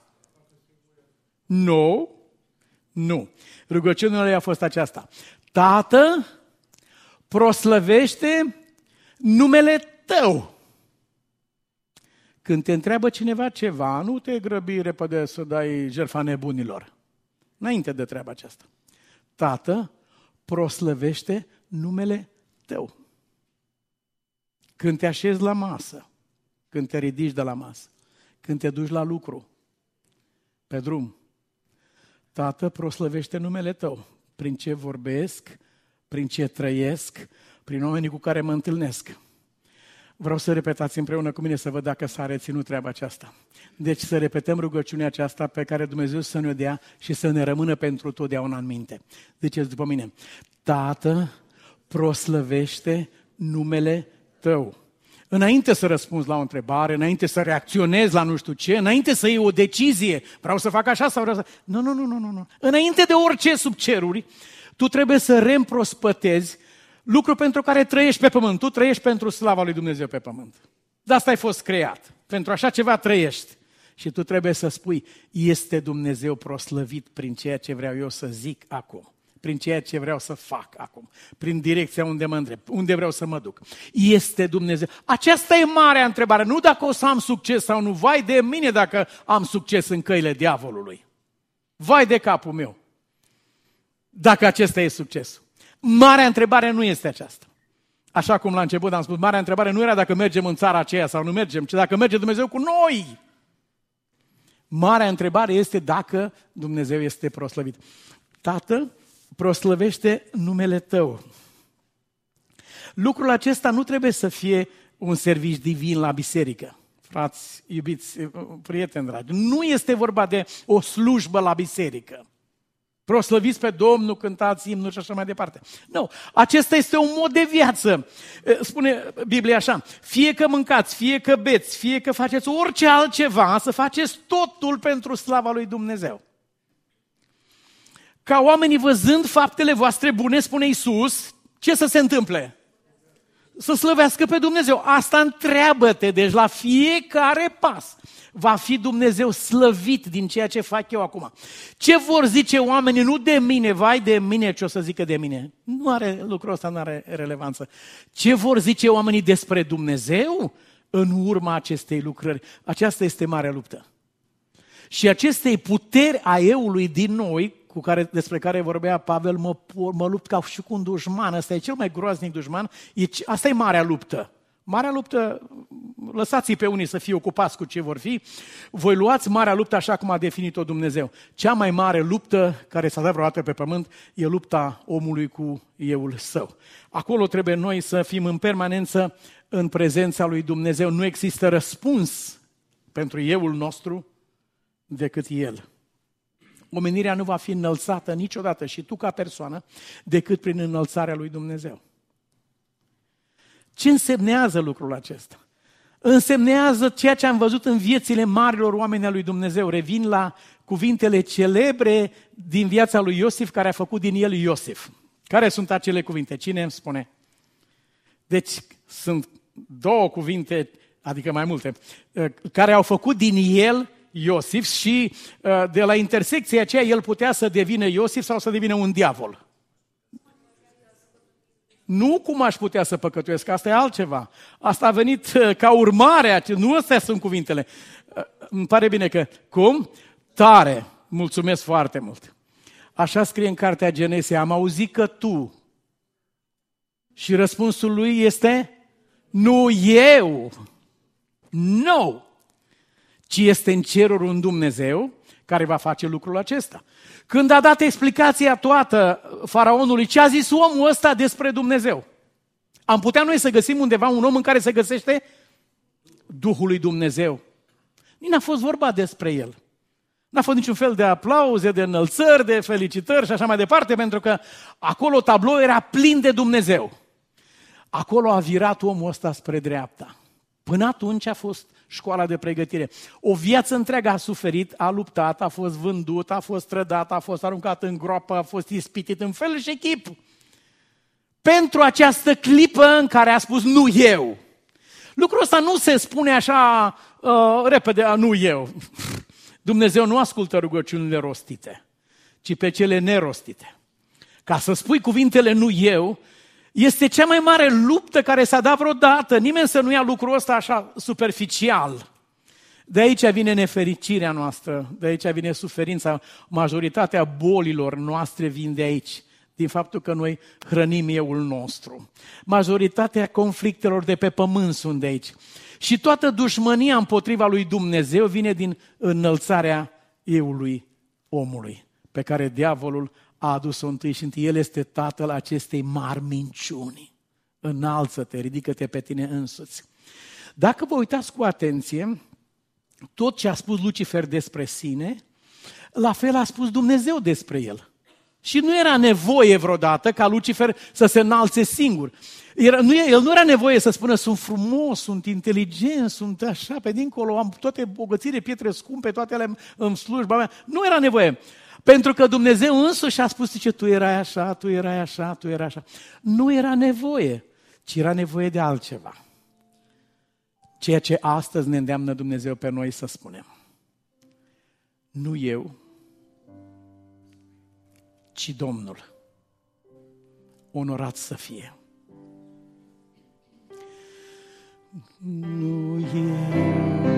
Nu! Nu. Rugăciunea lui a fost aceasta. Tată, proslăvește numele Tău. Când te întreabă cineva ceva, nu te grăbi repede să dai jertfa nebunilor. Înainte de treaba aceasta. Tată, proslăvește numele Tău. Când te așezi la masă, când te ridici de la masă, când te duci la lucru, pe drum, Tată, proslăvește numele Tău. Prin ce vorbesc, prin ce trăiesc, prin oamenii cu care mă întâlnesc. Vreau să repetați împreună cu mine să văd dacă s-a reținut treaba aceasta. Deci să repetăm rugăciunea aceasta pe care Dumnezeu să ne-o dea și să ne rămână pentru totdeauna în minte. Ziceți după mine, Tată, proslăvește numele Tău. Înainte să răspunzi la o întrebare, înainte să reacționezi la nu știu ce, înainte să iei o decizie, vreau să fac așa sau vreau să... Nu. Înainte de orice sub ceruri, tu trebuie să reîmprospătezi lucru pentru care trăiești pe pământ. Tu trăiești pentru slava lui Dumnezeu pe pământ. De asta ai fost creat. Pentru așa ceva trăiești. Și tu trebuie să spui, este Dumnezeu proslăvit prin ceea ce vreau eu să zic acum. Prin ceea ce vreau să fac acum. Prin direcția unde mă îndrept. Unde vreau să mă duc. Este Dumnezeu. Aceasta e marea întrebare. Nu dacă o să am succes sau nu. Vai de mine dacă am succes în căile diavolului. Vai de capul meu. Dacă acesta e succesul. Marea întrebare nu este aceasta. Așa cum la început am spus, marea întrebare nu era dacă mergem în țara aceea sau nu mergem, ci dacă merge Dumnezeu cu noi. Marea întrebare este dacă Dumnezeu este proslăvit. Tată, proslăvește numele Tău. Lucrul acesta nu trebuie să fie un serviciu divin la biserică. Frați, iubiți, prieteni dragi, nu este vorba de o slujbă la biserică. Proslăviți pe Domnul, cântați imnuri și așa mai departe. Nu, acesta este un mod de viață. Spune Biblia așa, fie că mâncați, fie că beți, fie că faceți orice altceva, să faceți totul pentru slava lui Dumnezeu. Ca oamenii văzând faptele voastre bune, spune Iisus, ce să se întâmple? Să slăvească pe Dumnezeu. Asta întreabă-te, deci la fiecare pas va fi Dumnezeu slăvit din ceea ce fac eu acum. Ce vor zice oamenii? Nu de mine, vai de mine ce o să zică de mine. Lucrul ăsta nu are relevanță. Ce vor zice oamenii despre Dumnezeu în urma acestei lucrări? Aceasta este marea luptă. Și acestei puteri a eului din noi, despre care vorbea Pavel, mă lupt ca și cu un dușman. Ăsta e cel mai groaznic dușman. Asta e marea luptă. Marea luptă, lăsați-i pe unii să fie ocupați cu ce vor fi, voi luați marea luptă așa cum a definit-o Dumnezeu. Cea mai mare luptă care s-a dat vreodată pe pământ e lupta omului cu euul său. Acolo trebuie noi să fim în permanență în prezența lui Dumnezeu. Nu există răspuns pentru euul nostru decât El. Omenirea nu va fi înălțată niciodată, și tu ca persoană, decât prin înălțarea lui Dumnezeu. Ce însemnează lucrul acesta? Însemnează ceea ce am văzut în viețile marilor oameni al lui Dumnezeu. Revin la cuvintele celebre din viața lui Iosif, care a făcut din el Iosif. Care sunt acele cuvinte? Cine îmi spune? Deci sunt două cuvinte, adică mai multe, care au făcut din el Iosif și de la intersecția aceea el putea să devină Iosif sau să devină un diavol. Nu cum aș putea să păcătuiesc, asta e altceva. Asta a venit ca urmare, nu astea sunt cuvintele. Îmi pare bine că, cum? Tare, mulțumesc foarte mult. Așa scrie în cartea Genese, am auzit că tu. Și răspunsul lui este, nu eu, nu, ci este în ceruri un Dumnezeu care va face lucrul acesta. Când a dat explicația toată faraonului, ce a zis omul ăsta despre Dumnezeu? Am putea noi să găsim undeva un om în care se găsește Duhul lui Dumnezeu. Nici n-a fost vorba despre el. N-a fost niciun fel de aplauze, de înălțări, de felicitări și așa mai departe, pentru că acolo tabloul era plin de Dumnezeu. Acolo a virat omul ăsta spre dreapta. Până atunci a fost școala de pregătire. O viață întreagă a suferit, a luptat, a fost vândut, a fost trădat, a fost aruncat în groapă, a fost ispitit în fel și chip. Pentru această clipă în care a spus, nu eu. Lucrul ăsta nu se spune așa repede, nu eu. Dumnezeu nu ascultă rugăciunile rostite, ci pe cele nerostite. Ca să spui cuvintele nu eu, este cea mai mare luptă care s-a dat vreodată. Nimeni să nu ia lucrul ăsta așa superficial. De aici vine nefericirea noastră, de aici vine suferința. Majoritatea bolilor noastre vin de aici, din faptul că noi hrănim euul nostru. Majoritatea conflictelor de pe pământ sunt de aici. Și toată dușmânia împotriva lui Dumnezeu vine din înălțarea euului omului, pe care diavolul a adus-o întâi și întâi. El este tatăl acestei mari minciuni. Înalță-te, ridică-te pe tine însuți. Dacă vă uitați cu atenție, tot ce a spus Lucifer despre sine, la fel a spus Dumnezeu despre el. Și nu era nevoie vreodată ca Lucifer să se înalțe singur. El nu era nevoie să spună, sunt frumos, sunt inteligent, sunt așa, pe dincolo, am toate bogățile, pietre scumpe, toate alea în slujba mea. Nu era nevoie. Pentru că Dumnezeu însuși a spus, zice, tu erai așa, tu erai așa, tu erai așa. Nu era nevoie, ci era nevoie de altceva. Ceea ce astăzi ne îndeamnă Dumnezeu pe noi să spunem. Nu eu, ci Domnul. Onorat să fie. Nu eu.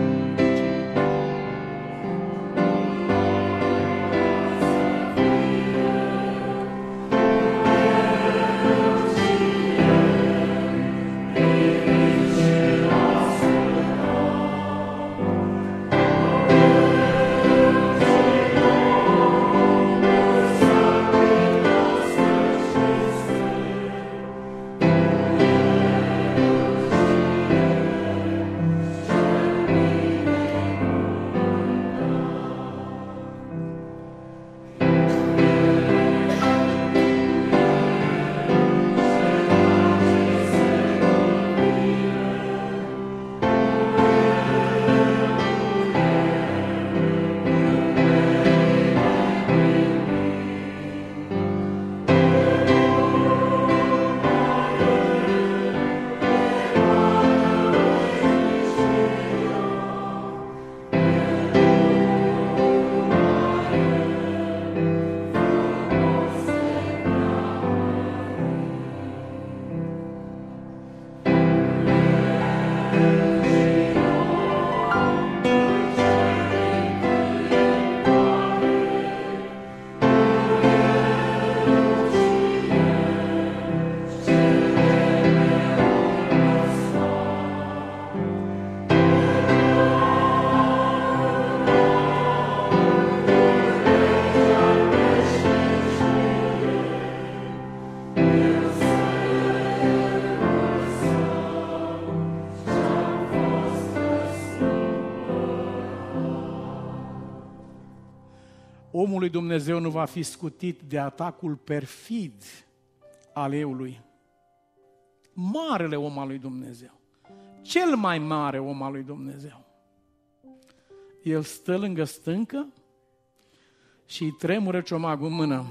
omul lui Dumnezeu nu va fi scutit de atacul perfid al eului. Marele om al lui Dumnezeu, cel mai mare om al lui Dumnezeu. El stă lângă stâncă și îi tremură ciomagul în mână.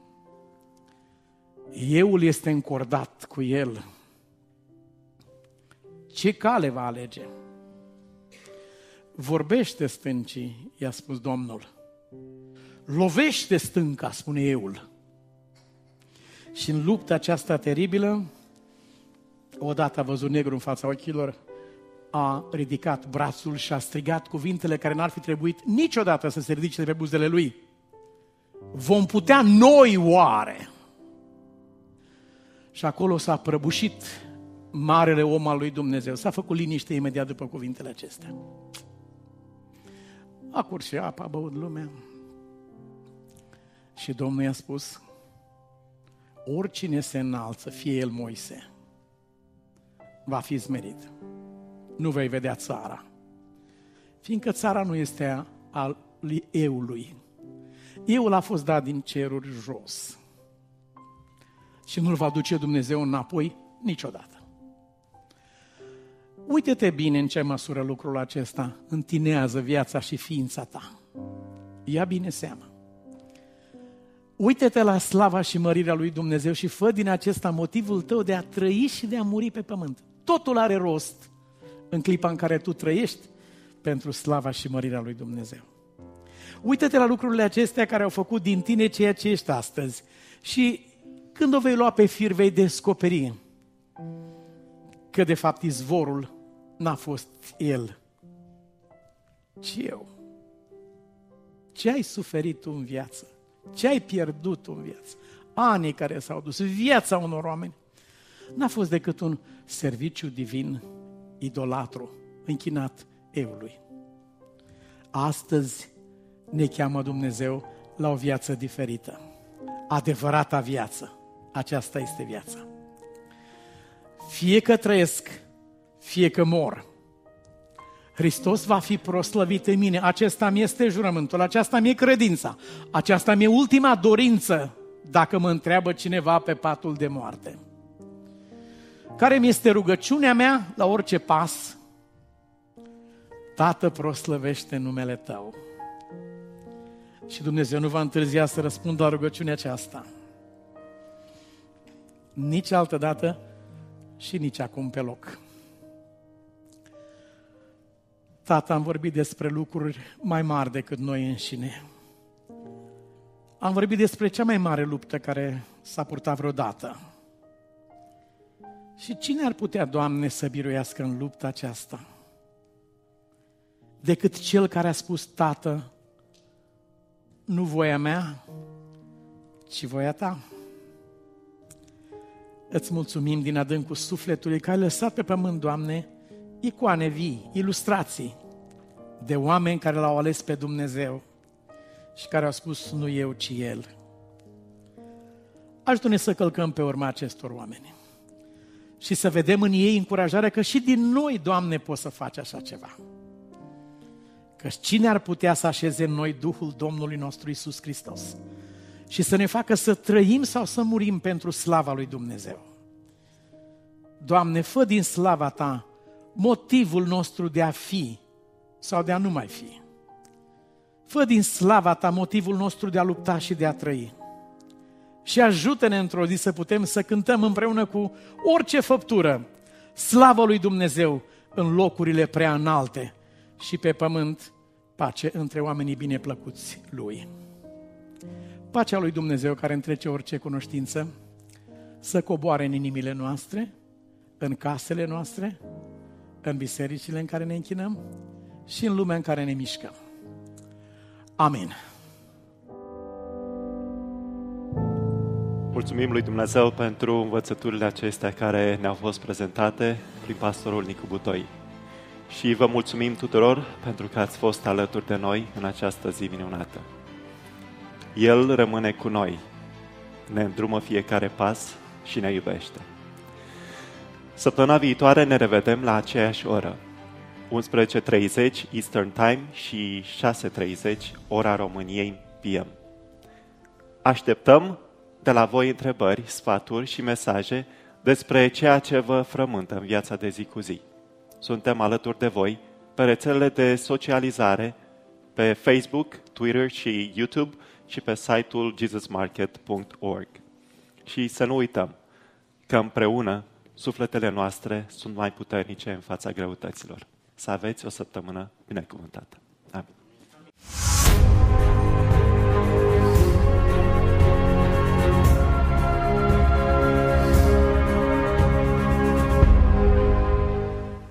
Eul este încordat cu el. Ce cale va alege? Vorbește stâncii, i-a spus Domnul. Lovește stânca, spune eul. Și în lupta aceasta teribilă, odată a văzut negru în fața ochilor, a ridicat brațul și a strigat cuvintele care n-ar fi trebuit niciodată să se ridice de pe buzele lui. Vom putea noi oare? Și acolo s-a prăbușit marele om al lui Dumnezeu. S-a făcut liniște imediat după cuvintele acestea. A curs și apa, a băut lumea. Și Domnul i-a spus, oricine se înalță, fie el Moise, va fi smerit. Nu vei vedea țara. Fiindcă țara nu este al eului. Eul a fost dat din ceruri jos. Și nu-l va duce Dumnezeu înapoi niciodată. Uite-te bine în ce măsură lucrul acesta întinează viața și ființa ta. Ia bine seama. Uite-te la slava și mărirea lui Dumnezeu și fă din acesta motivul tău de a trăi și de a muri pe pământ. Totul are rost în clipa în care tu trăiești pentru slava și mărirea lui Dumnezeu. Uită-te la lucrurile acestea care au făcut din tine ceea ce ești astăzi și când o vei lua pe fir, vei descoperi că de fapt izvorul n-a fost el, ci eu. Ce ai suferit tu în viață? Ce ai pierdut tu în viață? Anii care s-au dus, viața unor oameni, n-a fost decât un serviciu divin, idolatru, închinat eului. Astăzi ne cheamă Dumnezeu la o viață diferită. Adevărata viață. Aceasta este viața. Fie că trăiesc, fie că mor, Hristos va fi proslăvit în mine. Acesta mi este jurământul, aceasta mi-e credința, aceasta mi-e ultima dorință dacă mă întreabă cineva pe patul de moarte. Care mi este rugăciunea mea la orice pas? Tată, proslăvește numele Tău. Și Dumnezeu nu va întârzia să răspundă la rugăciunea aceasta. Nici altă dată și nici acum pe loc. Tată, am vorbit despre lucruri mai mari decât noi înșine. Am vorbit despre cea mai mare luptă care s-a purtat vreodată. Și cine ar putea, Doamne, să biruiască în lupta aceasta? Decât Cel care a spus, Tată, nu voia mea, ci voia Ta. Îți mulțumim din adâncul sufletului că ai lăsat pe pământ, Doamne, icoane vii, ilustrații de oameni care l-au ales pe Dumnezeu și care au spus, nu eu, ci El. Ajută-ne să călcăm pe urma acestor oameni și să vedem în ei încurajarea că și din noi, Doamne, poți să faci așa ceva. Că cine ar putea să așeze în noi Duhul Domnului nostru Iisus Hristos și să ne facă să trăim sau să murim pentru slava lui Dumnezeu? Doamne, fă din slava Ta motivul nostru de a fi sau de a nu mai fi. Fă din slava Ta motivul nostru de a lupta și de a trăi. Și ajută-ne într-o zi să putem să cântăm împreună cu orice făptură slavă lui Dumnezeu în locurile prea înalte și pe pământ pace între oamenii bineplăcuți Lui. Pacea lui Dumnezeu care întrece orice cunoștință să coboare în inimile noastre, în casele noastre, în bisericile în care ne închinăm și în lumea în care ne mișcăm. Amin. Mulțumim lui Dumnezeu pentru învățăturile acestea care ne-au fost prezentate prin pastorul Nicu Butoi. Și vă mulțumim tuturor pentru că ați fost alături de noi în această zi minunată. El rămâne cu noi, ne îndrumă fiecare pas și ne iubește. Săptămâna viitoare ne revedem la aceeași oră, 11:30 Eastern Time și 6:30 ora României, PM. Așteptăm de la voi întrebări, sfaturi și mesaje despre ceea ce vă frământă în viața de zi cu zi. Suntem alături de voi pe rețelele de socializare, pe Facebook, Twitter și YouTube și pe site-ul jesusmarket.org. Și să nu uităm că împreună sufletele noastre sunt mai puternice în fața greutăților. Să aveți o săptămână binecuvântată!